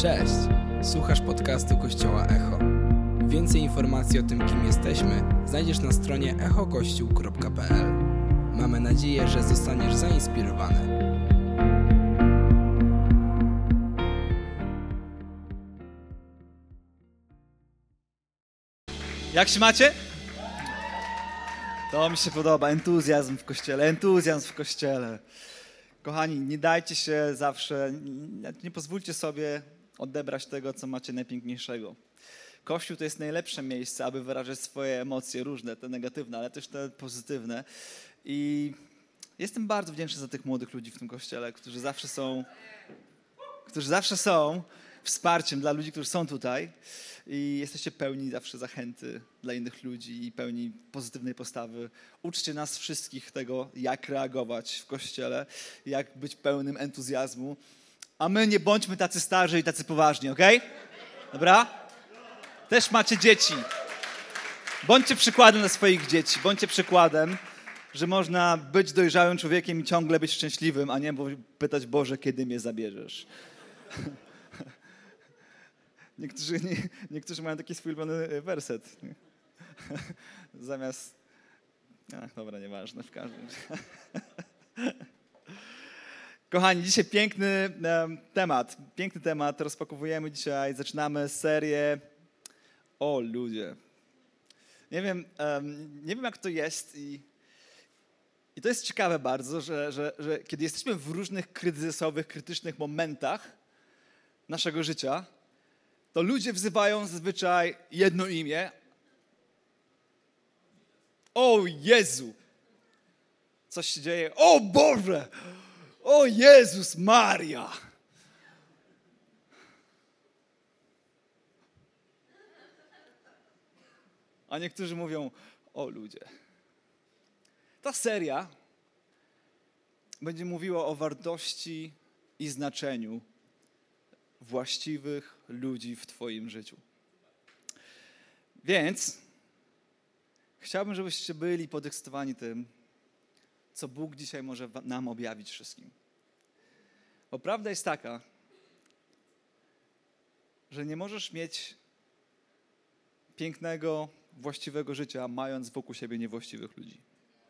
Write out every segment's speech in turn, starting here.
Cześć! Słuchasz podcastu Kościoła Echo. Więcej informacji o tym, kim jesteśmy, znajdziesz na stronie echokościół.pl. Mamy nadzieję, że zostaniesz zainspirowany. Jak się macie? To mi się podoba. Entuzjazm w Kościele, entuzjazm w Kościele. Kochani, nie dajcie się zawsze, nie pozwólcie sobie odebrać tego, co macie najpiękniejszego. Kościół to jest najlepsze miejsce, aby wyrażać swoje emocje różne, te negatywne, ale też te pozytywne. I jestem bardzo wdzięczny za tych młodych ludzi w tym Kościele, którzy zawsze są wsparciem dla ludzi, którzy są tutaj. I jesteście pełni zawsze zachęty dla innych ludzi i pełni pozytywnej postawy. Uczcie nas wszystkich tego, jak reagować w Kościele, jak być pełnym entuzjazmu. A my nie bądźmy tacy starzy i tacy poważni, okej? Dobra? Też macie dzieci. Bądźcie przykładem dla swoich dzieci. Bądźcie przykładem, że można być dojrzałym człowiekiem i ciągle być szczęśliwym, a nie pytać: Boże, kiedy mnie zabierzesz? Niektórzy mają taki swój ulubiony werset. Zamiast... Dobra, nieważne, w każdym razie. Kochani, dzisiaj piękny temat. Rozpakowujemy dzisiaj, zaczynamy serię o ludzie. Nie wiem jak to jest i to jest ciekawe bardzo, że kiedy jesteśmy w różnych kryzysowych, krytycznych momentach naszego życia, to ludzie wzywają zazwyczaj jedno imię. O Jezu! Coś się dzieje. O Boże! O Jezus Maria! A niektórzy mówią: o ludzie. Ta seria będzie mówiła o wartości i znaczeniu właściwych ludzi w twoim życiu. Więc chciałbym, żebyście byli podekscytowani tym, co Bóg dzisiaj może nam objawić wszystkim. Bo prawda jest taka, że nie możesz mieć pięknego, właściwego życia, mając wokół siebie niewłaściwych ludzi.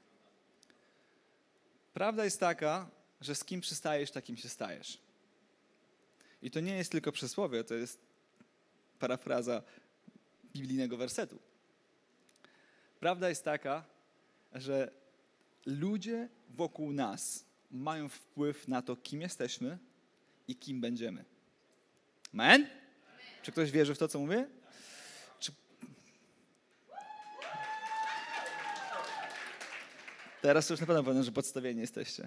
Prawda jest taka, że z kim przystajesz, takim się stajesz. I to nie jest tylko przysłowie, to jest parafraza biblijnego wersetu. Prawda jest taka, że ludzie wokół nas mają wpływ na to, kim jesteśmy i kim będziemy. Amen? Czy ktoś wierzy w to, co mówię? Teraz już na pewno powiem, że podstawieni jesteście.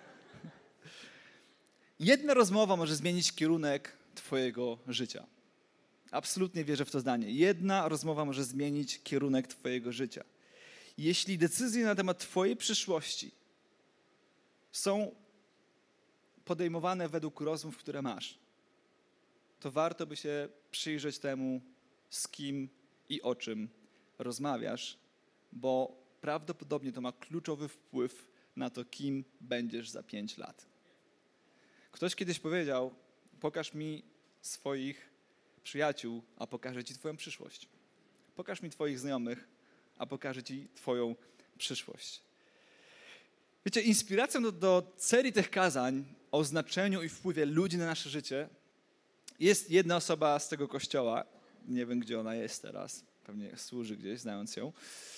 Jedna rozmowa może zmienić kierunek twojego życia. Absolutnie wierzę w to zdanie. Jedna rozmowa może zmienić kierunek twojego życia. Jeśli decyzje na temat twojej przyszłości są podejmowane według rozmów, które masz, to warto by się przyjrzeć temu, z kim i o czym rozmawiasz, bo prawdopodobnie to ma kluczowy wpływ na to, kim będziesz za 5 lat. Ktoś kiedyś powiedział: pokaż mi swoich przyjaciół, a pokażę ci twoją przyszłość. Pokaż mi twoich znajomych, a pokażę ci twoją przyszłość. Wiecie, inspiracją do serii tych kazań o znaczeniu i wpływie ludzi na nasze życie jest jedna osoba z tego kościoła. Nie wiem, gdzie ona jest teraz. Pewnie służy gdzieś, znając ją.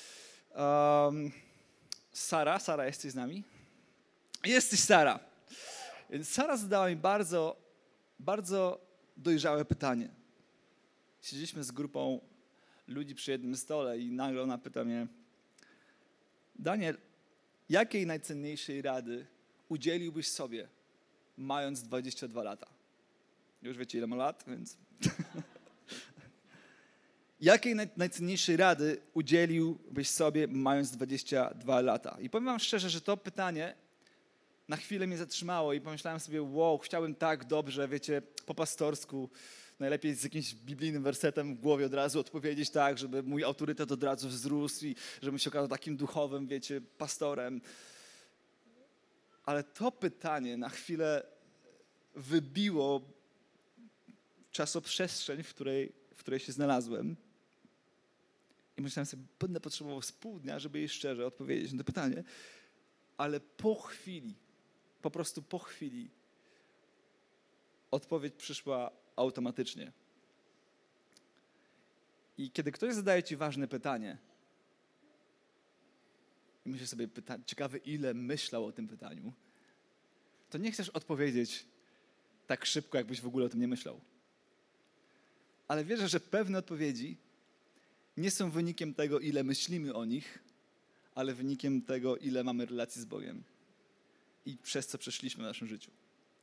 Sara, jesteś z nami? Jesteś, Sara. Więc Sara zadała mi bardzo, bardzo dojrzałe pytanie. Siedzieliśmy z grupą ludzi przy jednym stole i nagle ona pyta mnie: Daniel, jakiej najcenniejszej rady udzieliłbyś sobie, mając 22 lata? Już wiecie, ile ma lat, więc... Jakiej najcenniejszej rady udzieliłbyś sobie, mając 22 lata? I powiem wam szczerze, że to pytanie na chwilę mnie zatrzymało i pomyślałem sobie: wow, chciałbym tak dobrze, wiecie, po pastorsku, najlepiej z jakimś biblijnym wersetem w głowie od razu odpowiedzieć tak, żeby mój autorytet od razu wzrósł i żebym się okazał takim duchowym, wiecie, pastorem. Ale to pytanie na chwilę wybiło czasoprzestrzeń, w której się znalazłem. I myślałem sobie, będę potrzebował z pół dnia, żeby jej szczerze odpowiedzieć na to pytanie. Ale po prostu po chwili, odpowiedź przyszła automatycznie. I kiedy ktoś zadaje ci ważne pytanie, i myślisz sobie, ciekawe ile myślał o tym pytaniu, to nie chcesz odpowiedzieć tak szybko, jakbyś w ogóle o tym nie myślał. Ale wierzę, że pewne odpowiedzi nie są wynikiem tego, ile myślimy o nich, ale wynikiem tego, ile mamy relacji z Bogiem i przez co przeszliśmy w naszym życiu.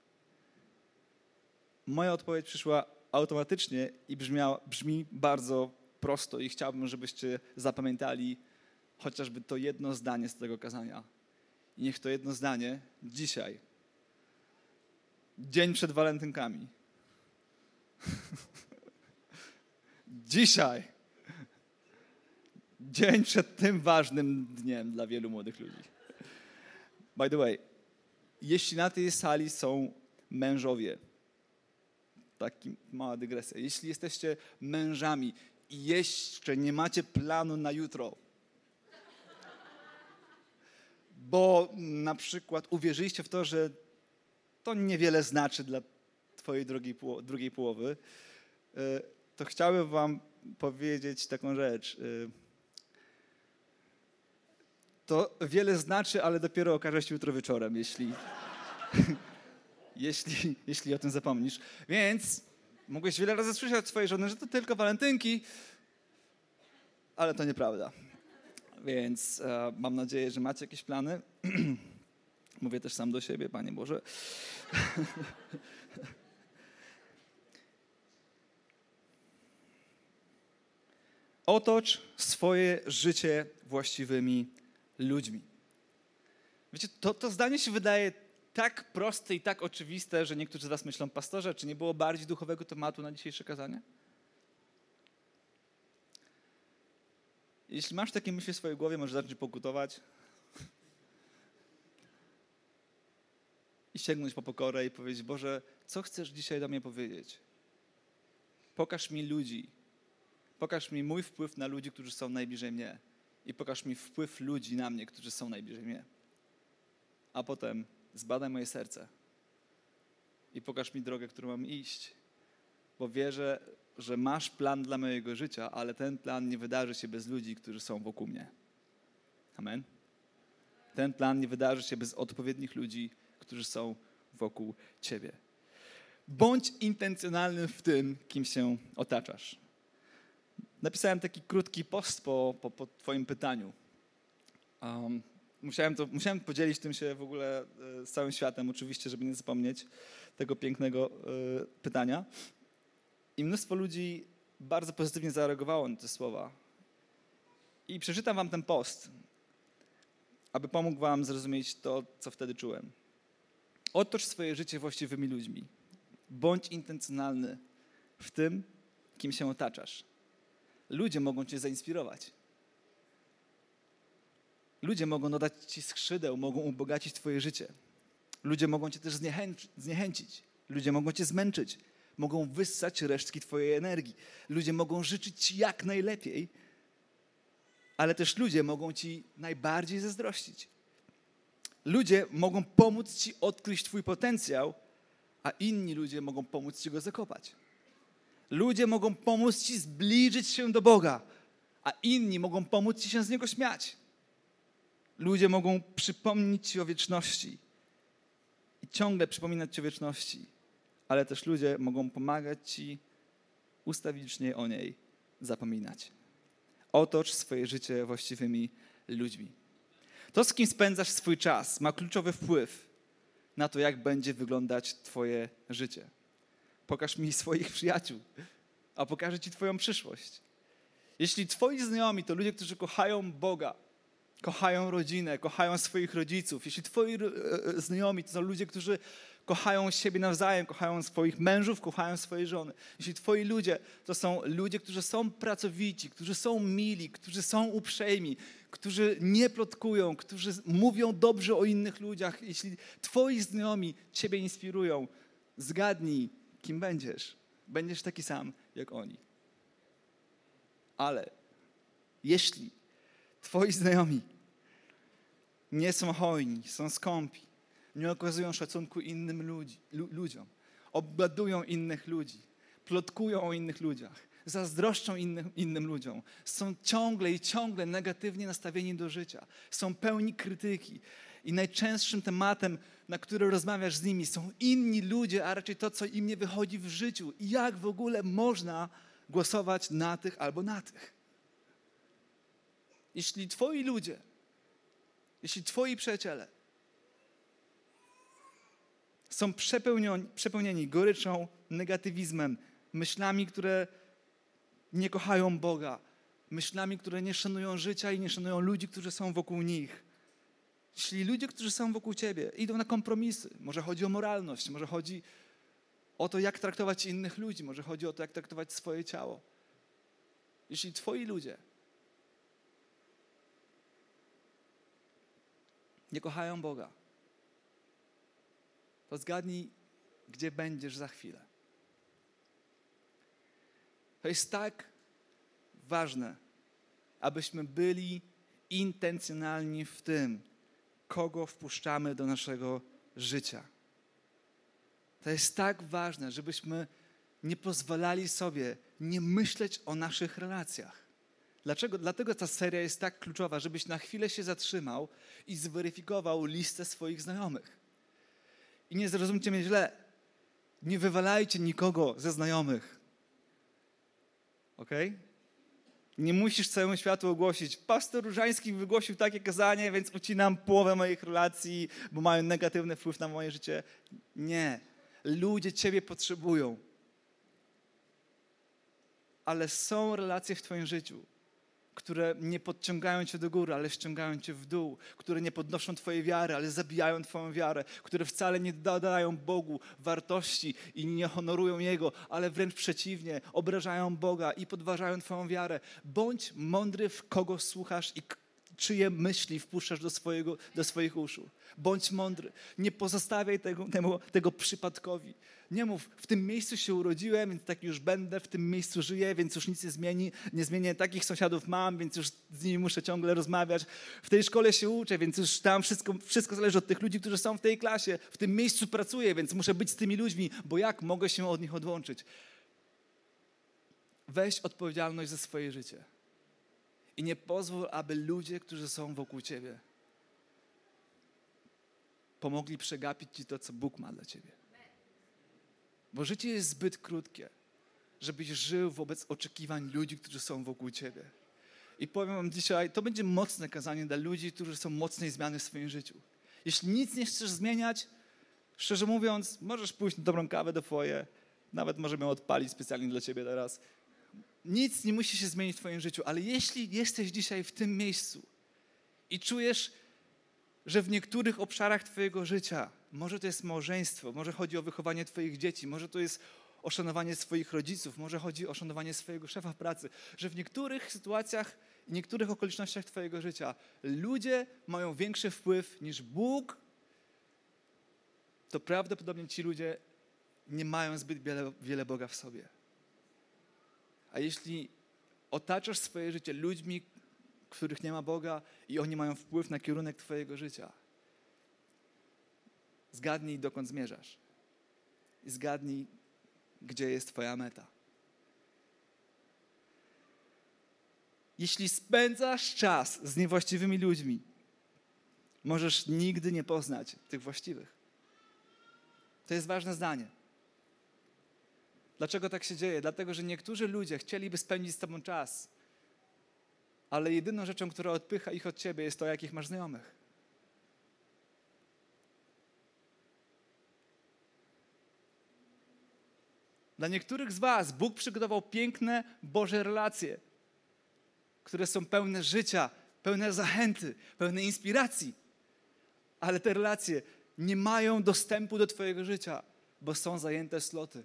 Moja odpowiedź przyszła automatycznie i brzmi bardzo prosto i chciałbym, żebyście zapamiętali chociażby to jedno zdanie z tego kazania. I niech to jedno zdanie dzisiaj, dzień przed walentynkami, dzisiaj, dzień przed tym ważnym dniem dla wielu młodych ludzi. By the way, jeśli na tej sali są mężowie, taka mała dygresja, jeśli jesteście mężami i jeszcze nie macie planu na jutro, bo na przykład uwierzyliście w to, że to niewiele znaczy dla twojej drugiej połowy, to chciałbym wam powiedzieć taką rzecz. To wiele znaczy, ale dopiero okaże się jutro wieczorem, jeśli o tym zapomnisz. Więc mogłeś wiele razy słyszeć od swojej żony, że to tylko walentynki, ale to nieprawda. Więc mam nadzieję, że macie jakieś plany. Mówię też sam do siebie, Panie Boże. Otocz swoje życie właściwymi ludźmi. Wiecie, to zdanie się wydaje tak proste i tak oczywiste, że niektórzy z was myślą, pastorze, czy nie było bardziej duchowego tematu na dzisiejsze kazanie? Jeśli masz takie myśli w swojej głowie, możesz zacząć pokutować i sięgnąć po pokorę i powiedzieć, Boże, co chcesz dzisiaj do mnie powiedzieć? Pokaż mi ludzi. Pokaż mi mój wpływ na ludzi, którzy są najbliżej mnie. I pokaż mi wpływ ludzi na mnie, którzy są najbliżej mnie. A potem zbadaj moje serce i pokaż mi drogę, którą mam iść. Bo wierzę, że masz plan dla mojego życia, ale ten plan nie wydarzy się bez ludzi, którzy są wokół mnie. Amen? Ten plan nie wydarzy się bez odpowiednich ludzi, którzy są wokół ciebie. Bądź intencjonalny w tym, kim się otaczasz. Napisałem taki krótki post po twoim pytaniu. Musiałem podzielić tym się w ogóle z całym światem, oczywiście, żeby nie zapomnieć tego pięknego pytania. I mnóstwo ludzi bardzo pozytywnie zareagowało na te słowa. I przeczytam wam ten post, aby pomógł wam zrozumieć to, co wtedy czułem. Otocz swoje życie właściwymi ludźmi. Bądź intencjonalny w tym, kim się otaczasz. Ludzie mogą cię zainspirować. Ludzie mogą dodać ci skrzydeł, mogą ubogacić twoje życie. Ludzie mogą cię też zniechęcić. Ludzie mogą cię zmęczyć. Mogą wyssać resztki twojej energii. Ludzie mogą życzyć ci jak najlepiej, ale też ludzie mogą ci najbardziej zazdrościć. Ludzie mogą pomóc ci odkryć twój potencjał, a inni ludzie mogą pomóc ci go zakopać. Ludzie mogą pomóc ci zbliżyć się do Boga, a inni mogą pomóc ci się z Niego śmiać. Ludzie mogą przypomnieć ci o wieczności i ciągle przypominać ci o wieczności, ale też ludzie mogą pomagać ci ustawicznie o niej zapominać. Otocz swoje życie właściwymi ludźmi. To, z kim spędzasz swój czas, ma kluczowy wpływ na to, jak będzie wyglądać twoje życie. Pokaż mi swoich przyjaciół, a pokażę ci twoją przyszłość. Jeśli twoi znajomi to ludzie, którzy kochają Boga, kochają rodzinę, kochają swoich rodziców, jeśli twoi znajomi to są ludzie, którzy kochają siebie nawzajem, kochają swoich mężów, kochają swoje żony. Jeśli twoi ludzie to są ludzie, którzy są pracowici, którzy są mili, którzy są uprzejmi, którzy nie plotkują, którzy mówią dobrze o innych ludziach, jeśli twoi znajomi ciebie inspirują, zgadnij, kim będziesz. Będziesz taki sam jak oni. Ale jeśli twoi znajomi nie są hojni, są skąpi, nie okazują szacunku innym ludziom, obgadują innych ludzi, plotkują o innych ludziach, zazdroszczą innym ludziom, są ciągle negatywnie nastawieni do życia, są pełni krytyki i najczęstszym tematem, na który rozmawiasz z nimi, są inni ludzie, a raczej to, co im nie wychodzi w życiu i jak w ogóle można głosować na tych albo na tych. Jeśli twoi ludzie, jeśli twoi przyjaciele są przepełnieni goryczą, negatywizmem, myślami, które nie kochają Boga, myślami, które nie szanują życia i nie szanują ludzi, którzy są wokół nich. Jeśli ludzie, którzy są wokół ciebie, idą na kompromisy, może chodzi o moralność, może chodzi o to, jak traktować innych ludzi, może chodzi o to, jak traktować swoje ciało. Jeśli twoi ludzie nie kochają Boga, to zgadnij, gdzie będziesz za chwilę. To jest tak ważne, abyśmy byli intencjonalni w tym, kogo wpuszczamy do naszego życia. To jest tak ważne, żebyśmy nie pozwalali sobie nie myśleć o naszych relacjach. Dlaczego? Dlatego ta seria jest tak kluczowa, żebyś na chwilę się zatrzymał i zweryfikował listę swoich znajomych. I nie zrozumcie mnie źle, nie wywalajcie nikogo ze znajomych. Okej? Nie musisz całemu światu ogłosić, pastor Różański wygłosił takie kazanie, więc ucinam połowę moich relacji, bo mają negatywny wpływ na moje życie. Nie. Ludzie ciebie potrzebują. Ale są relacje w twoim życiu, które nie podciągają cię do góry, ale ściągają cię w dół, które nie podnoszą twojej wiary, ale zabijają twoją wiarę, które wcale nie dodają Bogu wartości i nie honorują Jego, ale wręcz przeciwnie, obrażają Boga i podważają twoją wiarę. Bądź mądry, w kogo słuchasz i czyje myśli wpuszczasz do swoich uszu. Bądź mądry. Nie pozostawiaj tego przypadkowi. Nie mów, w tym miejscu się urodziłem, więc tak już będę, w tym miejscu żyję, więc już nic nie zmieni. Nie zmienię, takich sąsiadów mam, więc już z nimi muszę ciągle rozmawiać. W tej szkole się uczę, więc już tam wszystko zależy od tych ludzi, którzy są w tej klasie. W tym miejscu pracuję, więc muszę być z tymi ludźmi, bo jak mogę się od nich odłączyć? Weź odpowiedzialność za swoje życie. I nie pozwól, aby ludzie, którzy są wokół ciebie, pomogli przegapić ci to, co Bóg ma dla ciebie. Bo życie jest zbyt krótkie, żebyś żył wobec oczekiwań ludzi, którzy są wokół ciebie. I powiem wam dzisiaj, to będzie mocne kazanie dla ludzi, którzy chcą mocnej zmiany w swoim życiu. Jeśli nic nie chcesz zmieniać, szczerze mówiąc, możesz pójść na dobrą kawę do foyer, nawet możemy ją odpalić specjalnie dla ciebie teraz. Nic nie musi się zmienić w twoim życiu, ale jeśli jesteś dzisiaj w tym miejscu i czujesz, że w niektórych obszarach twojego życia, może to jest małżeństwo, może chodzi o wychowanie twoich dzieci, może to jest o szanowanie swoich rodziców, może chodzi o szanowanie swojego szefa w pracy, że w niektórych sytuacjach i niektórych okolicznościach twojego życia ludzie mają większy wpływ niż Bóg, to prawdopodobnie ci ludzie nie mają zbyt wiele Boga w sobie. A jeśli otaczasz swoje życie ludźmi, których nie ma Boga i oni mają wpływ na kierunek twojego życia, zgadnij, dokąd zmierzasz. I zgadnij, gdzie jest twoja meta. Jeśli spędzasz czas z niewłaściwymi ludźmi, możesz nigdy nie poznać tych właściwych. To jest ważne zdanie. Dlaczego tak się dzieje? Dlatego, że niektórzy ludzie chcieliby spędzić z tobą czas, ale jedyną rzeczą, która odpycha ich od ciebie, jest to, jakich masz znajomych. Dla niektórych z was Bóg przygotował piękne Boże relacje, które są pełne życia, pełne zachęty, pełne inspiracji, ale te relacje nie mają dostępu do twojego życia, bo są zajęte sloty,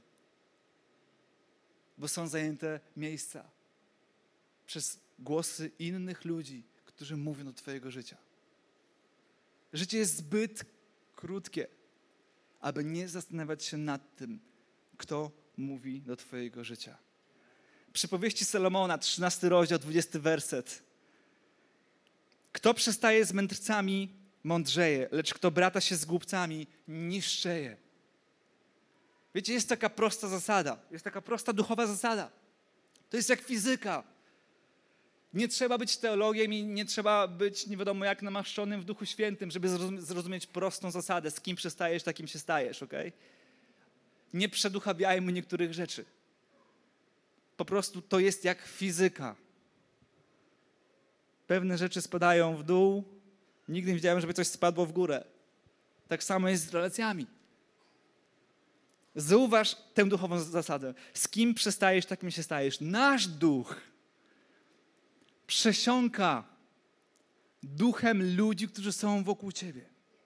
bo są zajęte miejsca przez głosy innych ludzi, którzy mówią do twojego życia. Życie jest zbyt krótkie, aby nie zastanawiać się nad tym, kto mówi do twojego życia. Przypowieści Salomona, 13 rozdział, 20 werset. Kto przestaje z mędrcami, mądrzeje, lecz kto brata się z głupcami, niszczeje. Wiecie, jest taka prosta zasada, jest taka prosta duchowa zasada. To jest jak fizyka. Nie trzeba być teologiem i nie trzeba być nie wiadomo jak namaszczonym w Duchu Świętym, żeby zrozumieć prostą zasadę. Z kim przestajesz, takim się stajesz, okej? Nie przeduchawiajmy niektórych rzeczy. Po prostu to jest jak fizyka. Pewne rzeczy spadają w dół. Nigdy nie widziałem, żeby coś spadło w górę. Tak samo jest z relacjami. Zauważ tę duchową zasadę. Z kim przestajesz, takim się stajesz. Nasz duch przesiąka duchem ludzi, którzy są wokół ciebie.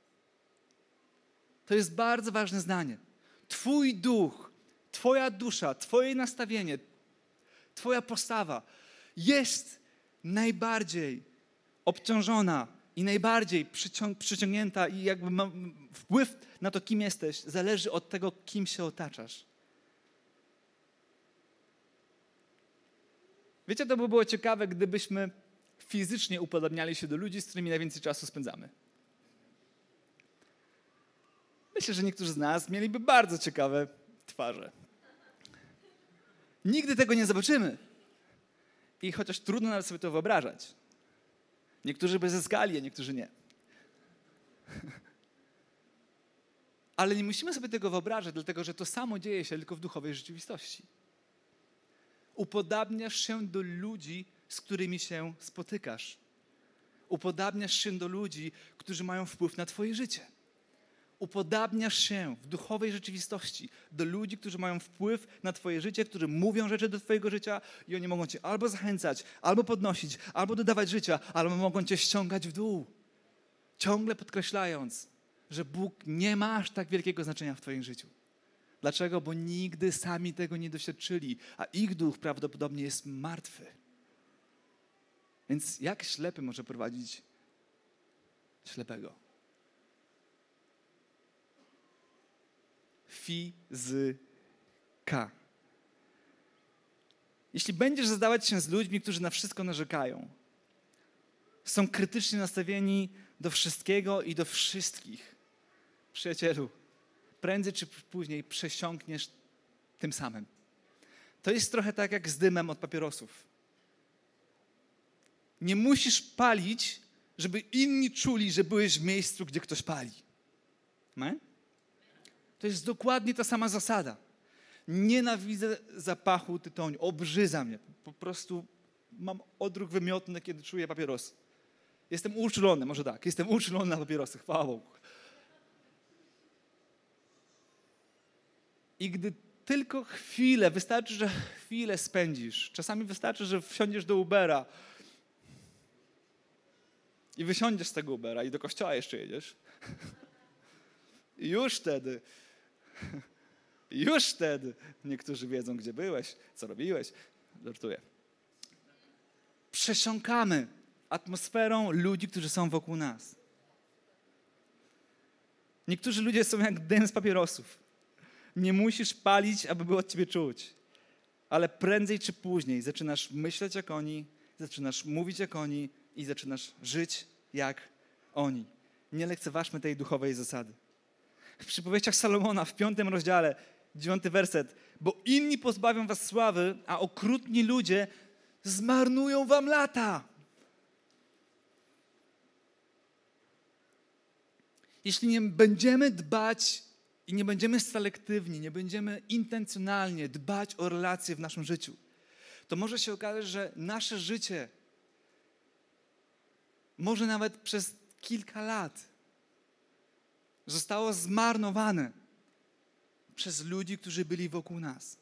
To jest bardzo ważne zdanie. Twój duch, twoja dusza, twoje nastawienie, twoja postawa jest najbardziej obciążona i najbardziej przyciągnięta i jakby ma wpływ na to, kim jesteś, zależy od tego, kim się otaczasz. Wiecie, to by było ciekawe, gdybyśmy fizycznie upodobniali się do ludzi, z którymi najwięcej czasu spędzamy. Myślę, że niektórzy z nas mieliby bardzo ciekawe twarze. Nigdy tego nie zobaczymy. I chociaż trudno nawet sobie to wyobrażać. Niektórzy by zyskali, a niektórzy nie. Ale nie musimy sobie tego wyobrażać, dlatego że to samo dzieje się tylko w duchowej rzeczywistości. Upodabniasz się do ludzi, z którymi się spotykasz. Upodabniasz się do ludzi, którzy mają wpływ na twoje życie. Upodabniasz się w duchowej rzeczywistości do ludzi, którzy mają wpływ na twoje życie, którzy mówią rzeczy do twojego życia i oni mogą cię albo zachęcać, albo podnosić, albo dodawać życia, albo mogą cię ściągać w dół. Ciągle podkreślając, że Bóg nie ma aż tak wielkiego znaczenia w twoim życiu. Dlaczego? Bo nigdy sami tego nie doświadczyli, a ich duch prawdopodobnie jest martwy. Więc jak ślepy może prowadzić ślepego? Fizyka. Jeśli będziesz zadawać się z ludźmi, którzy na wszystko narzekają, są krytycznie nastawieni do wszystkiego i do wszystkich, przyjacielu, prędzej czy później przesiąkniesz tym samym. To jest trochę tak jak z dymem od papierosów. Nie musisz palić, żeby inni czuli, że byłeś w miejscu, gdzie ktoś pali. Nie? To jest dokładnie ta sama zasada. Nienawidzę zapachu tytoniu, obrzydza mnie. Po prostu mam odruch wymiotny, kiedy czuję papierosy. Jestem uczulony, może tak, jestem uczulony na papierosy, chwała Bogu. I gdy tylko chwilę, wystarczy, że chwilę spędzisz, czasami wystarczy, że wsiądziesz do Ubera i wysiądziesz z tego Ubera i do kościoła jeszcze jedziesz. I już wtedy niektórzy wiedzą, gdzie byłeś, co robiłeś. Żartuję. Przesiąkamy atmosferą ludzi, którzy są wokół nas. Niektórzy ludzie są jak dym z papierosów. Nie musisz palić, aby było od ciebie czuć. Ale prędzej czy później zaczynasz myśleć jak oni, zaczynasz mówić jak oni i zaczynasz żyć jak oni. Nie lekceważmy tej duchowej zasady. W przypowieściach Salomona w 5 rozdziale, 9 werset. Bo inni pozbawią was sławy, a okrutni ludzie zmarnują wam lata. Jeśli nie będziemy dbać i nie będziemy selektywni, nie będziemy intencjonalnie dbać o relacje w naszym życiu, to może się okazać, że nasze życie może nawet przez kilka lat zostało zmarnowane przez ludzi, którzy byli wokół nas.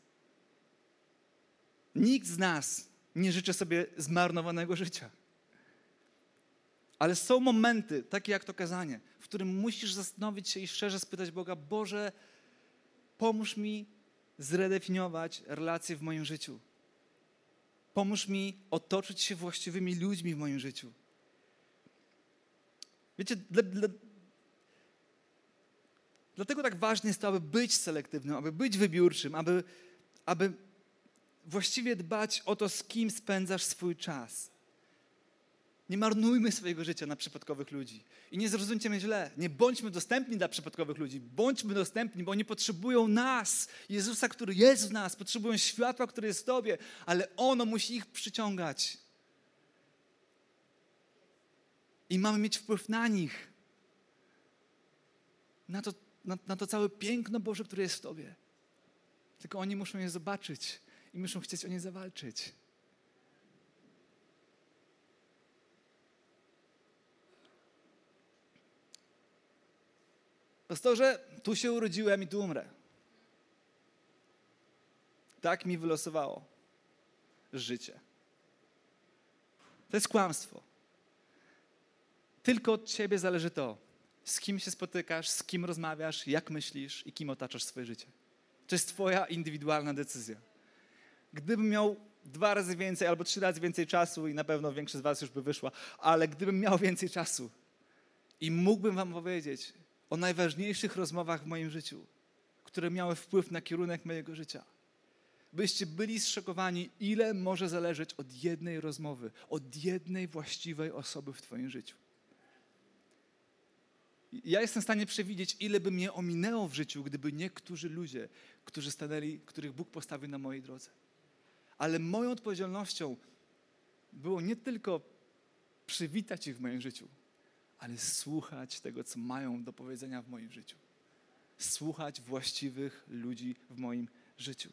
Nikt z nas nie życzy sobie zmarnowanego życia. Ale są momenty, takie jak to kazanie, w którym musisz zastanowić się i szczerze spytać Boga: Boże, pomóż mi zredefiniować relacje w moim życiu. Pomóż mi otoczyć się właściwymi ludźmi w moim życiu. Wiecie, dlatego tak ważne jest to, aby być selektywnym, aby być wybiórczym, aby aby właściwie dbać o to, z kim spędzasz swój czas. Nie marnujmy swojego życia na przypadkowych ludzi. I nie zrozumcie mnie źle. Nie bądźmy dostępni dla przypadkowych ludzi. Bądźmy dostępni, bo oni potrzebują nas. Jezusa, który jest w nas. Potrzebują światła, które jest w tobie. Ale ono musi ich przyciągać. I mamy mieć wpływ na nich. Na to całe piękno Boże, które jest w tobie. Tylko oni muszą je zobaczyć i muszą chcieć o nie zawalczyć. Pastorze, tu się urodziłem i tu umrę. Tak mi wylosowało życie. To jest kłamstwo. Tylko od ciebie zależy to, z kim się spotykasz, z kim rozmawiasz, jak myślisz i kim otaczasz swoje życie. To jest twoja indywidualna decyzja. Gdybym miał 2 razy więcej albo 3 razy więcej czasu i na pewno większość z was już by wyszła, ale gdybym miał więcej czasu i mógłbym wam powiedzieć o najważniejszych rozmowach w moim życiu, które miały wpływ na kierunek mojego życia, byście byli zszokowani, ile może zależeć od jednej rozmowy, od jednej właściwej osoby w twoim życiu. Ja jestem w stanie przewidzieć, ile by mnie ominęło w życiu, gdyby niektórzy ludzie, których Bóg postawił na mojej drodze. Ale moją odpowiedzialnością było nie tylko przywitać ich w moim życiu, ale słuchać tego, co mają do powiedzenia w moim życiu. Słuchać właściwych ludzi w moim życiu.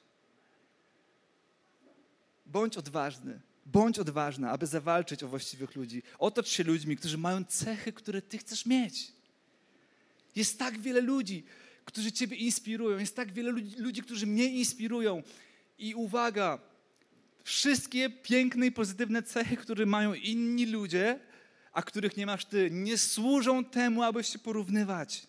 Bądź odważna, aby zawalczyć o właściwych ludzi. Otocz się ludźmi, którzy mają cechy, które ty chcesz mieć. Jest tak wiele ludzi, którzy ciebie inspirują. Jest tak wiele ludzi, którzy mnie inspirują. I uwaga, wszystkie piękne i pozytywne cechy, które mają inni ludzie, a których nie masz ty, nie służą temu, aby się porównywać.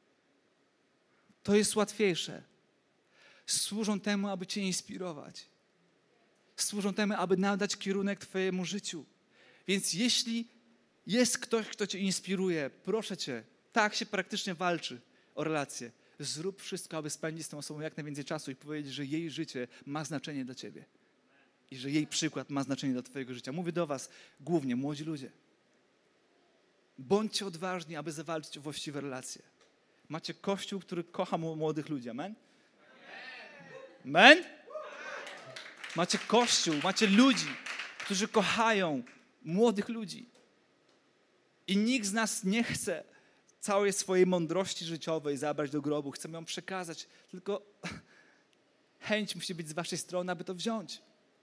To jest łatwiejsze. Służą temu, aby cię inspirować. Służą temu, aby nadać kierunek twojemu życiu. Więc jeśli jest ktoś, kto cię inspiruje, proszę cię, tak się praktycznie walczy o relacje. Zrób wszystko, aby spędzić z tą osobą jak najwięcej czasu i powiedzieć, że jej życie ma znaczenie dla ciebie. I że jej przykład ma znaczenie dla twojego życia. Mówię do was, głównie młodzi ludzie. Bądźcie odważni, aby zawalczyć o właściwe relacje. Macie Kościół, który kocha młodych ludzi. Amen? Amen? Macie Kościół, macie ludzi, którzy kochają młodych ludzi. I nikt z nas nie chce całej swojej mądrości życiowej zabrać do grobu. Chcemy ją przekazać, tylko chęć musi być z waszej strony, aby to wziąć.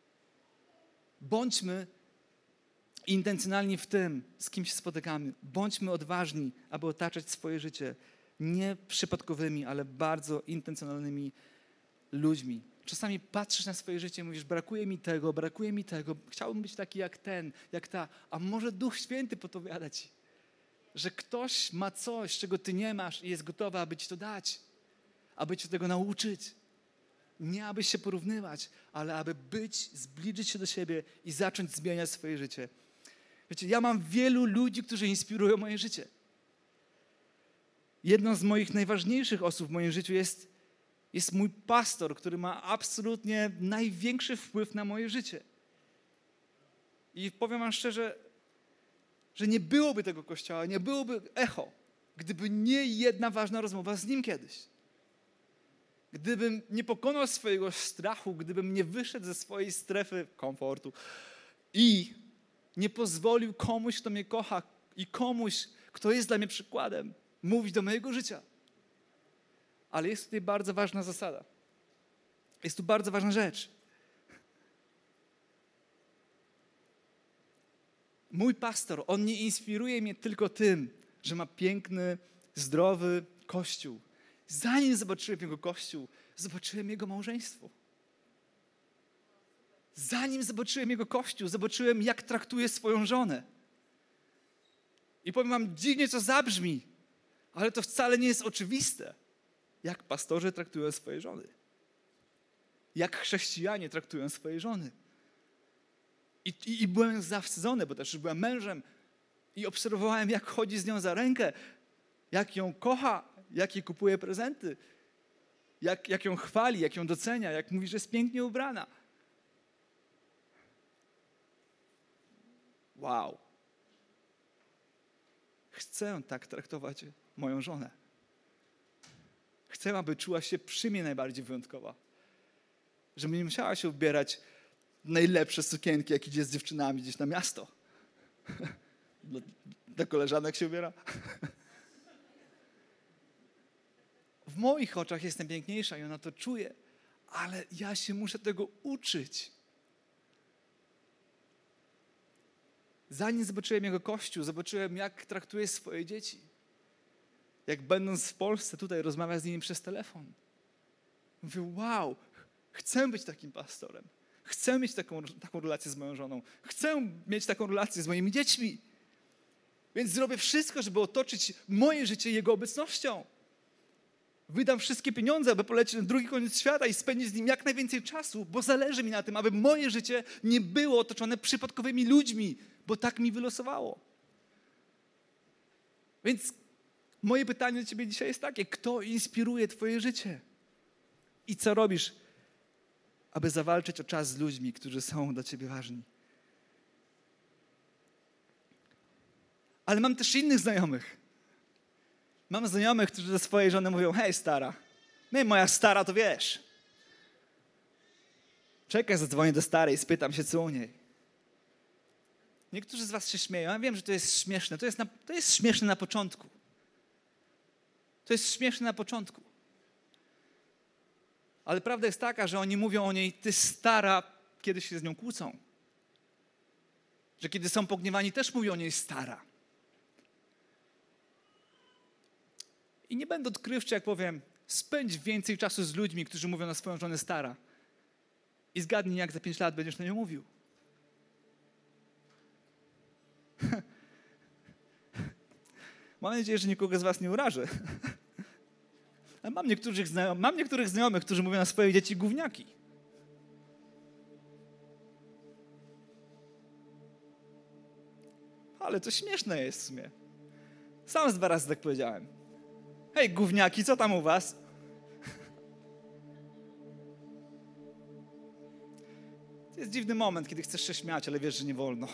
Bądźmy intencjonalni w tym, z kim się spotykamy. Bądźmy odważni, aby otaczać swoje życie nie przypadkowymi, ale bardzo intencjonalnymi ludźmi. Czasami patrzysz na swoje życie i mówisz, brakuje mi tego, chciałbym być taki jak ten, jak ta. A może Duch Święty podpowiada ci, że ktoś ma coś, czego ty nie masz i jest gotowy, aby ci to dać, aby cię tego nauczyć. Nie aby się porównywać, ale aby zbliżyć się do siebie i zacząć zmieniać swoje życie. Wiecie, ja mam wielu ludzi, którzy inspirują moje życie. Jedną z moich najważniejszych osób w moim życiu jest mój pastor, który ma absolutnie największy wpływ na moje życie. I powiem wam szczerze, że nie byłoby tego kościoła, nie byłoby Echo, gdyby nie jedna ważna rozmowa z nim kiedyś. Gdybym nie pokonał swojego strachu, gdybym nie wyszedł ze swojej strefy komfortu i nie pozwolił komuś, kto mnie kocha i komuś, kto jest dla mnie przykładem, mówić do mojego życia. Ale jest tutaj bardzo ważna zasada. Jest tu bardzo ważna rzecz. Mój pastor, on nie inspiruje mnie tylko tym, że ma piękny, zdrowy Kościół. Zanim zobaczyłem jego Kościół, zobaczyłem jego małżeństwo. Zanim zobaczyłem jego Kościół, zobaczyłem, jak traktuje swoją żonę. I powiem wam, dziwnie to zabrzmi, ale to wcale nie jest oczywiste, jak pastorzy traktują swoje żony. Jak chrześcijanie traktują swoje żony. I byłem zawstydzony, bo też już byłem mężem i obserwowałem, jak chodzi z nią za rękę, jak ją kocha, jak jej kupuje prezenty. jak ją chwali, jak ją docenia, jak mówi, że jest pięknie ubrana. Wow. Chcę tak traktować moją żonę. Chcę, aby czuła się przy mnie najbardziej wyjątkowa. Żeby nie musiała się ubierać najlepsze sukienki, jak idzie z dziewczynami gdzieś na miasto. Dla koleżanek się ubiera. W moich oczach jestem piękniejsza i ona to czuje, ale ja się muszę tego uczyć. Zanim zobaczyłem jego Kościół, zobaczyłem, jak traktuje swoje dzieci. Jak będąc w Polsce, tutaj rozmawia z nimi przez telefon. Mówię, wow, chcę być takim pastorem. Chcę mieć taką relację z moją żoną. Chcę mieć taką relację z moimi dziećmi. Więc zrobię wszystko, żeby otoczyć moje życie Jego obecnością. Wydam wszystkie pieniądze, aby polecieć na drugi koniec świata i spędzić z Nim jak najwięcej czasu, bo zależy mi na tym, aby moje życie nie było otoczone przypadkowymi ludźmi, bo tak mi wylosowało. Więc moje pytanie do Ciebie dzisiaj jest takie: kto inspiruje Twoje życie? I co robisz, aby zawalczyć o czas z ludźmi, którzy są dla Ciebie ważni? Ale mam też innych znajomych. Mam znajomych, którzy do swojej żony mówią: hej stara, moja stara to wiesz. Czekaj, zadzwonię do starej, spytam się, co u niej. Niektórzy z was się śmieją. Ja wiem, że to jest śmieszne. To jest śmieszne na początku. To jest śmieszne na początku. Ale prawda jest taka, że oni mówią o niej: ty stara, kiedy się z nią kłócą. Że kiedy są pogniewani, też mówią o niej stara. I nie będę odkrywczy, jak powiem: spędź więcej czasu z ludźmi, którzy mówią na swoją żonę stara. I zgadnij, jak za 5 lat będziesz na nią mówił. Mam nadzieję, że nikogo z was nie urażę. Ale mam niektórych znajomych, którzy mówią na swoje dzieci gówniaki. Ale to śmieszne jest w sumie. Sam z 2 razy tak powiedziałem. Hej, gówniaki, co tam u was? To jest dziwny moment, kiedy chcesz się śmiać, ale wiesz, że nie wolno.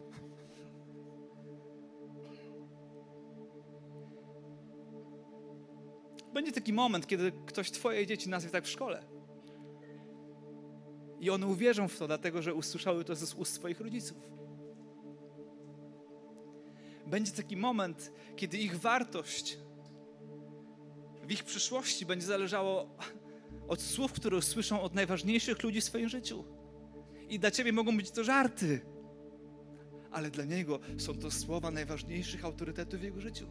Będzie taki moment, kiedy ktoś twoje dzieci nazwie tak w szkole. I one uwierzą w to, dlatego że usłyszały to z ust swoich rodziców. Będzie taki moment, kiedy ich wartość w ich przyszłości będzie zależało od słów, które usłyszą od najważniejszych ludzi w swoim życiu. I dla ciebie mogą być to żarty, ale dla niego są to słowa najważniejszych autorytetów w jego życiu.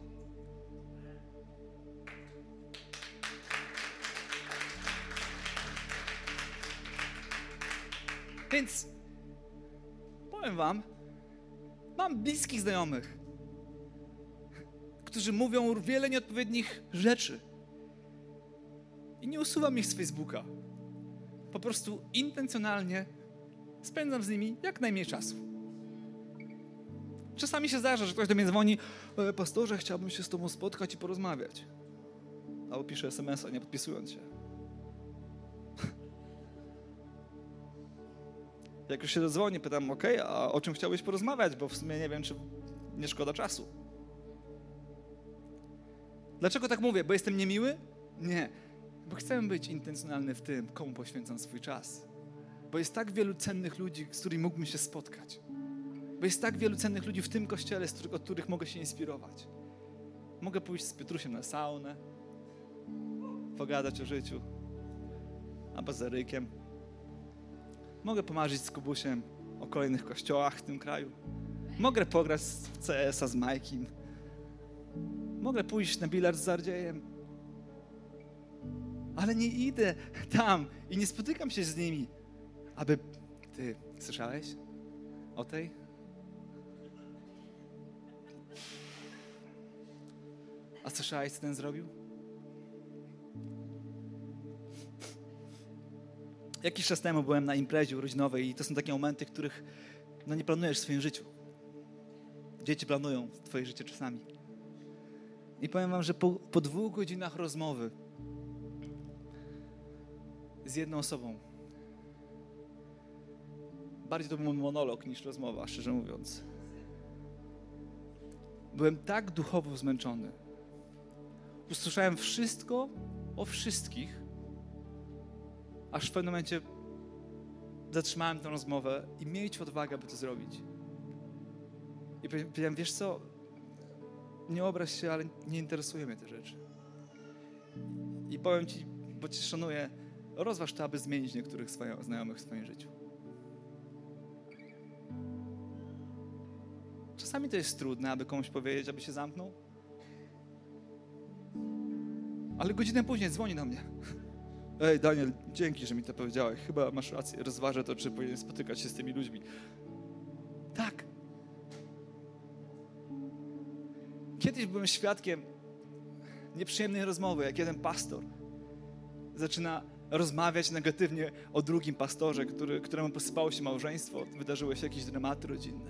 Więc powiem wam, mam bliskich znajomych, którzy mówią wiele nieodpowiednich rzeczy. I nie usuwam ich z Facebooka. Po prostu intencjonalnie spędzam z nimi jak najmniej czasu. Czasami się zdarza, że ktoś do mnie dzwoni: pastorze, chciałbym się z tobą spotkać i porozmawiać. Albo pisze SMS-a, nie podpisując się. Jak już się dodzwoni, pytam: okej, a o czym chciałbyś porozmawiać? Bo w sumie nie wiem, czy nie szkoda czasu. Dlaczego tak mówię? Bo jestem niemiły? Nie. Bo chcę być intencjonalny w tym, komu poświęcam swój czas. Bo jest tak wielu cennych ludzi, z którymi mógłbym się spotkać. Bo jest tak wielu cennych ludzi w tym kościele, od których mogę się inspirować. Mogę pójść z Piotrusiem na saunę, pogadać o życiu, albo z Erykiem. Mogę pomarzyć z Kubusiem o kolejnych kościołach w tym kraju. Mogę pograć w CS-a z Majkiem. Mogę pójść na bilard z Zardziejem. Ale nie idę tam i nie spotykam się z nimi, aby... Ty słyszałeś o tej? A słyszałeś, co ten zrobił? Jakiś czas temu byłem na imprezie urodzinowej i to są takie momenty, których nie planujesz w swoim życiu. Dzieci planują twoje życie czasami. I powiem wam, że po 2 godzinach rozmowy z jedną osobą. Bardziej to był monolog niż rozmowa, szczerze mówiąc. Byłem tak duchowo zmęczony. Usłyszałem wszystko o wszystkich, aż w pewnym momencie zatrzymałem tę rozmowę i mieć odwagę, aby to zrobić. I powiedziałem, wiesz co, nie obraź się, ale nie interesuje mnie te rzeczy. I powiem ci, bo cię szanuję, rozważ to, aby zmienić niektórych znajomych w swoim życiu. Czasami to jest trudne, aby komuś powiedzieć, aby się zamknął. Ale godzinę później dzwoni do mnie. Ej, Daniel, dzięki, że mi to powiedziałeś. Chyba masz rację, rozważę to, czy powinien spotykać się z tymi ludźmi. Tak. Kiedyś byłem świadkiem nieprzyjemnej rozmowy, jak jeden pastor zaczyna rozmawiać negatywnie o drugim pastorze, któremu posypało się małżeństwo, wydarzyły się jakieś dramaty rodzinne.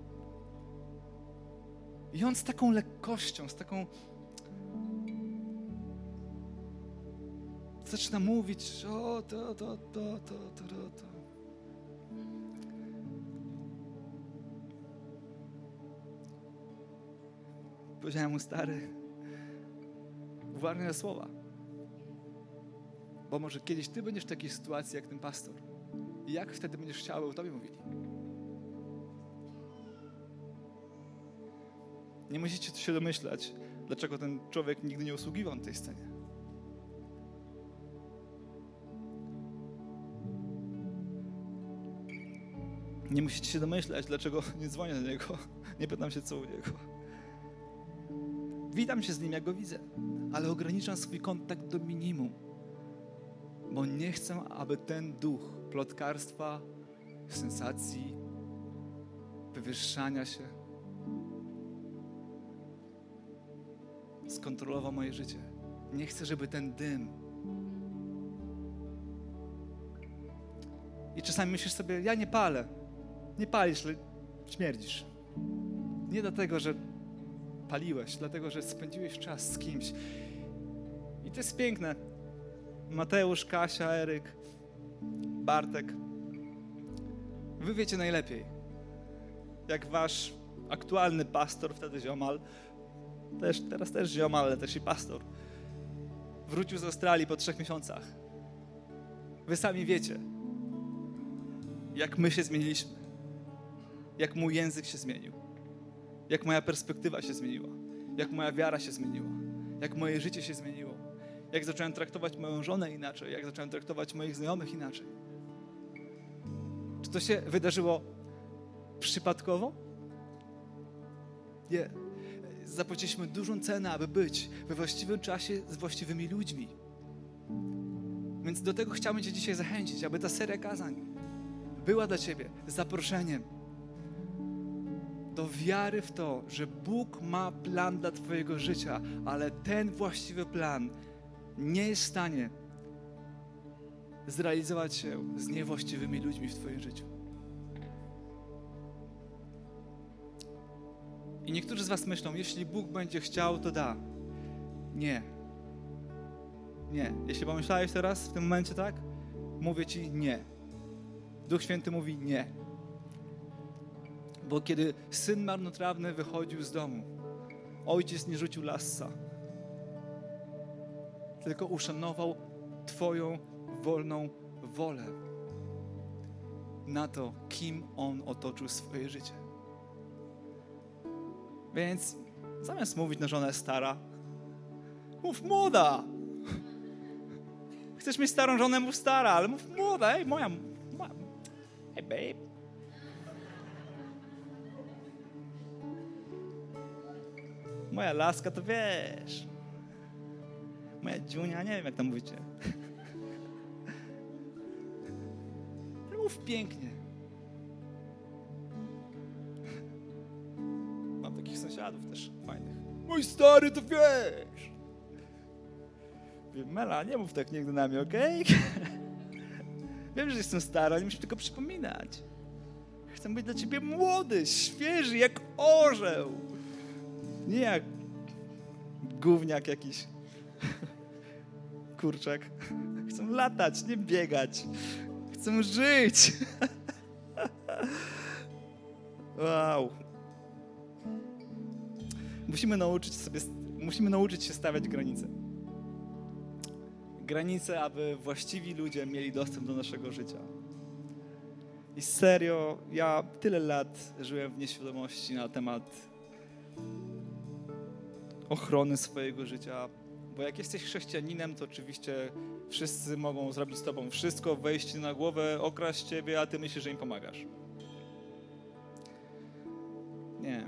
I on z taką lekkością, zaczyna mówić, o to. Powiedziałem mu, stary, uważaj na słowa. Bo może kiedyś ty będziesz w takiej sytuacji jak ten pastor. I jak wtedy będziesz chciał, aby o tobie mówili? Nie musicie się domyślać, dlaczego ten człowiek nigdy nie usługiwał na tej scenie. Nie musicie się domyślać, dlaczego nie dzwonię do niego, nie pytam się, co u niego. Witam się z nim, jak go widzę, ale ograniczam swój kontakt do minimum, bo nie chcę, aby ten duch plotkarstwa, sensacji, wywyższania się skontrolował moje życie. Nie chcę, żeby ten dym. I czasami myślisz sobie, ja nie palę. Nie palisz, ale śmierdzisz. Nie dlatego, że paliłeś, dlatego, że spędziłeś czas z kimś. I to jest piękne. Mateusz, Kasia, Eryk, Bartek. Wy wiecie najlepiej, jak wasz aktualny pastor, wtedy ziomal, teraz też ziomal, ale też i pastor, wrócił z Australii po 3 miesiącach. Wy sami wiecie, jak my się zmieniliśmy, jak mój język się zmienił, jak moja perspektywa się zmieniła, jak moja wiara się zmieniła, jak moje życie się zmieniło, jak zacząłem traktować moją żonę inaczej, jak zacząłem traktować moich znajomych inaczej. Czy to się wydarzyło przypadkowo? Nie. Zapłaciliśmy dużą cenę, aby być we właściwym czasie z właściwymi ludźmi. Więc do tego chciałbym Cię dzisiaj zachęcić, aby ta seria kazań była dla Ciebie zaproszeniem do wiary w to, że Bóg ma plan dla Twojego życia, ale ten właściwy plan nie jest w stanie zrealizować się z niewłaściwymi ludźmi w Twoim życiu. I niektórzy z was myślą, jeśli Bóg będzie chciał, to da. Nie. Nie. Jeśli pomyślałeś teraz w tym momencie tak, mówię ci nie. Duch Święty mówi nie. Bo kiedy syn marnotrawny wychodził z domu, ojciec nie rzucił lassa, tylko uszanował Twoją wolną wolę na to, kim on otoczył swoje życie. Więc zamiast mówić na żonę stara, mów młoda. Chcesz mieć starą żonę, mów stara, ale mów młoda. Ej, moja. Hey, babe. Moja laska, to wiesz. Moja dziunia, nie wiem jak tam mówicie. Ale mów pięknie. Mam takich sąsiadów też fajnych. Mój stary, to wiesz. Mela, nie mów tak nigdy na mnie, okej? Wiem, że jestem stara, nie musisz tylko przypominać. Chcę być dla ciebie młody, świeży, jak orzeł. Nie jak gówniak jakiś. kurczak. Chcę latać, nie biegać. Chcę żyć. Wow. Musimy nauczyć się stawiać granice. Granice, aby właściwi ludzie mieli dostęp do naszego życia. I serio, ja tyle lat żyłem w nieświadomości na temat ochrony swojego życia, bo jak jesteś chrześcijaninem, to oczywiście wszyscy mogą zrobić z tobą wszystko, wejść ci na głowę, okraść ciebie, a ty myślisz, że im pomagasz. Nie.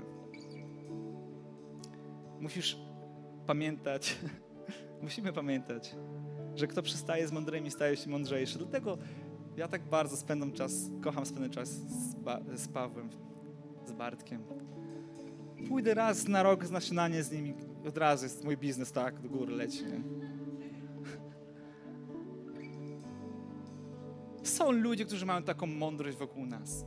Musisz pamiętać, musimy pamiętać, że kto przestaje z mądrymi, staje się mądrzejszy. Dlatego ja tak bardzo kocham spędzać czas z Pawłem, z Bartkiem. Pójdę raz na rok na śniadanie z nimi, od razu jest mój biznes, tak, do góry leci, nie? Są ludzie, którzy mają taką mądrość wokół nas.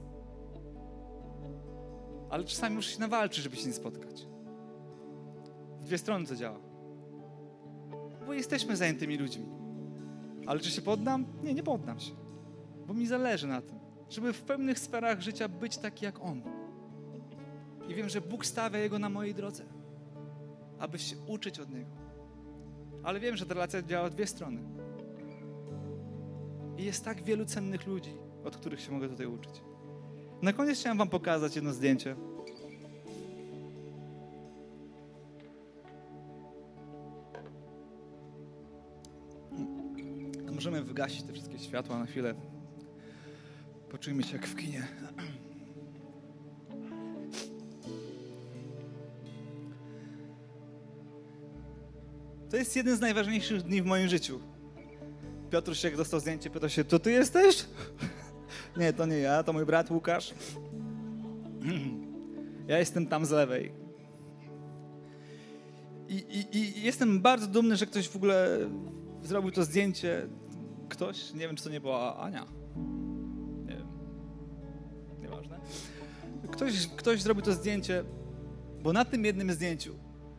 Ale czasami muszę się nawalczyć, żeby się nie spotkać. W dwie strony to działa. Bo jesteśmy zajętymi ludźmi. Ale czy się poddam? Nie, nie poddam się. Bo mi zależy na tym, żeby w pewnych sferach życia być taki jak On. I wiem, że Bóg stawia Jego na mojej drodze, aby się uczyć od Niego. Ale wiem, że ta relacja działa w dwie strony. I jest tak wielu cennych ludzi, od których się mogę tutaj uczyć. Na koniec chciałem wam pokazać jedno zdjęcie. Możemy wygasić te wszystkie światła na chwilę. Poczujmy się jak w kinie. To jest jeden z najważniejszych dni w moim życiu. Piotruś, jak dostał zdjęcie, pytał się, to ty jesteś? Nie, to nie ja, to mój brat Łukasz. Ja jestem tam z lewej. I jestem bardzo dumny, że ktoś w ogóle zrobił to zdjęcie. Ktoś, nie wiem, czy to nie była Ania. Nie wiem. Nieważne. Ktoś zrobił to zdjęcie, bo na tym jednym zdjęciu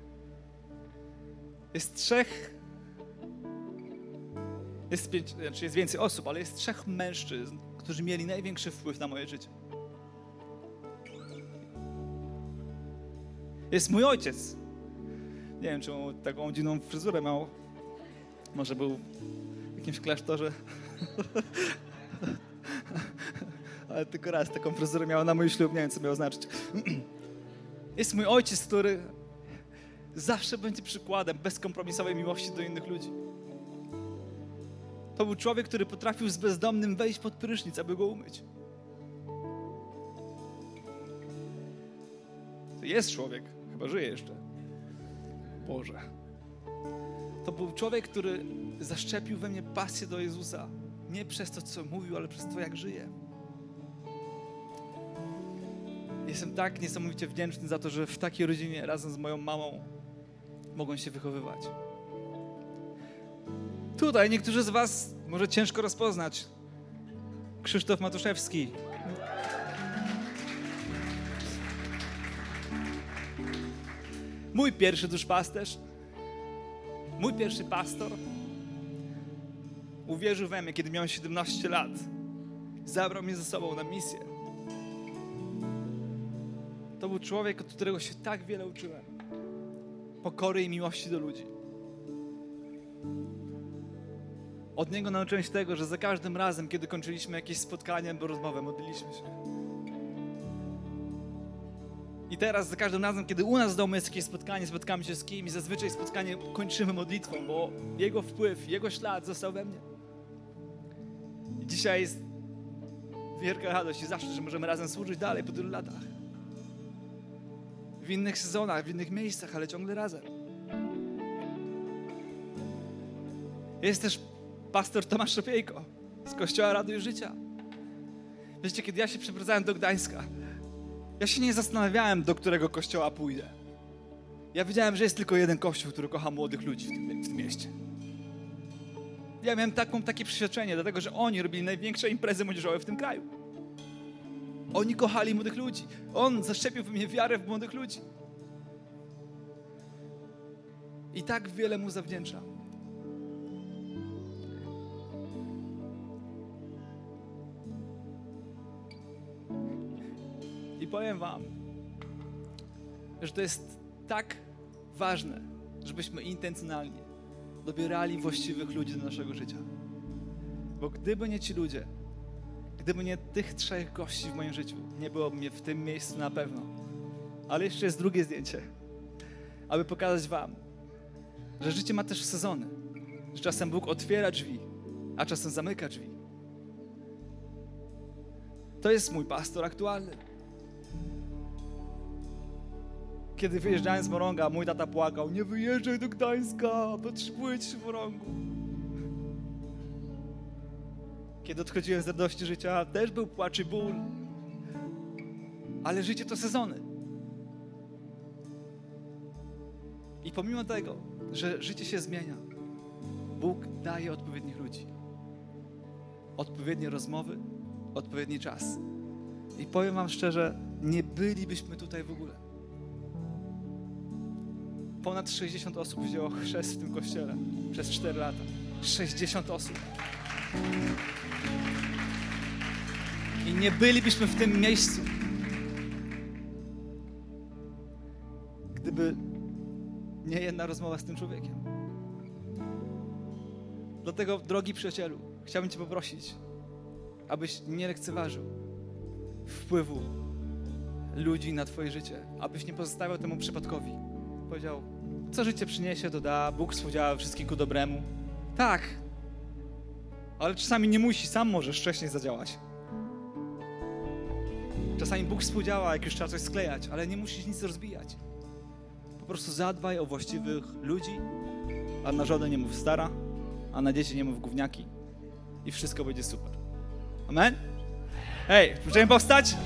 jest więcej osób, ale jest 3 mężczyzn, którzy mieli największy wpływ na moje życie. Jest mój ojciec. Nie wiem, czy on taką dziwną fryzurę miał. Może był w jakimś klasztorze. Ale tylko raz taką fryzurę miał na mój ślub. Nie wiem, co miał znaczyć. Jest mój ojciec, który zawsze będzie przykładem bezkompromisowej miłości do innych ludzi. To był człowiek, który potrafił z bezdomnym wejść pod prysznic, aby go umyć. To jest człowiek, chyba żyje jeszcze. Boże. To był człowiek, który zaszczepił we mnie pasję do Jezusa. Nie przez to, co mówił, ale przez to, jak żyje. Jestem tak niesamowicie wdzięczny za to, że w takiej rodzinie razem z moją mamą mogą się wychowywać. Tutaj niektórzy z was może ciężko rozpoznać. Krzysztof Matuszewski. Mój pierwszy duszpasterz. Mój pierwszy pastor. Uwierzył we mnie, kiedy miałem 17 lat. Zabrał mnie ze sobą na misję. To był człowiek, od którego się tak wiele uczyłem. Pokory i miłości do ludzi. Od niego nauczyłem się tego, że za każdym razem, kiedy kończyliśmy jakieś spotkanie albo rozmowę, modliliśmy się. I teraz za każdym razem, kiedy u nas w domu jest jakieś spotkanie, spotkamy się z kimś, zazwyczaj spotkanie kończymy modlitwą, bo jego wpływ, jego ślad został we mnie. I dzisiaj jest wielka radość i zaszczyt, że możemy razem służyć dalej po tylu latach. W innych sezonach, w innych miejscach, ale ciągle razem. Jest też pastor Tomasz Szopiejko z Kościoła Raduj Życia. Wiecie, kiedy ja się przeprowadzałem do Gdańska, ja się nie zastanawiałem, do którego kościoła pójdę. Ja wiedziałem, że jest tylko jeden kościół, który kocha młodych ludzi w tym mieście. Ja miałem takie przeświadczenie, dlatego że oni robili największe imprezy młodzieżowe w tym kraju. Oni kochali młodych ludzi. On zaszczepił we mnie wiarę w młodych ludzi. I tak wiele mu zawdzięczam. I powiem wam, że to jest tak ważne, żebyśmy intencjonalnie dobierali właściwych ludzi do naszego życia. Bo gdyby nie ci ludzie, gdyby nie tych 3 gości w moim życiu, nie byłoby mnie w tym miejscu na pewno. Ale jeszcze jest drugie zdjęcie, aby pokazać wam, że życie ma też sezony. Że czasem Bóg otwiera drzwi, a czasem zamyka drzwi. To jest mój pastor aktualny. Kiedy wyjeżdżałem z Morąga, mój tata płakał: nie wyjeżdżaj do Gdańska, potrzebuję cię w Morągu. Kiedy odchodziłem z radości życia, też był płacz i ból. Ale życie to sezony. I pomimo tego, że życie się zmienia, Bóg daje odpowiednich ludzi. Odpowiednie rozmowy, odpowiedni czas. I powiem wam szczerze, nie bylibyśmy tutaj w ogóle. Ponad 60 osób wzięło chrzest w tym kościele przez 4 lata. 60 osób. I nie bylibyśmy w tym miejscu, gdyby nie jedna rozmowa z tym człowiekiem. Dlatego, drogi przyjacielu, chciałbym cię poprosić, abyś nie lekceważył wpływu ludzi na twoje życie, abyś nie pozostawiał temu przypadkowi. Powiedział: co życie przyniesie, to da, Bóg współdziała wszystkim ku dobremu. Tak, ale czasami nie musi, sam możesz wcześniej zadziałać. Czasami Bóg współdziała, jak już trzeba coś sklejać, ale nie musisz nic rozbijać. Po prostu zadbaj o właściwych ludzi, a na żonę nie mów stara, a na dzieci nie mów gówniaki i wszystko będzie super. Amen? Hej, możemy powstać?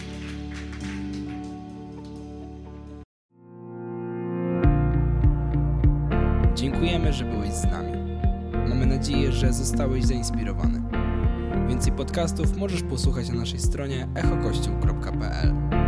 Dziękujemy, że byłeś z nami. Mamy nadzieję, że zostałeś zainspirowany. Więcej podcastów możesz posłuchać na naszej stronie echokościół.pl.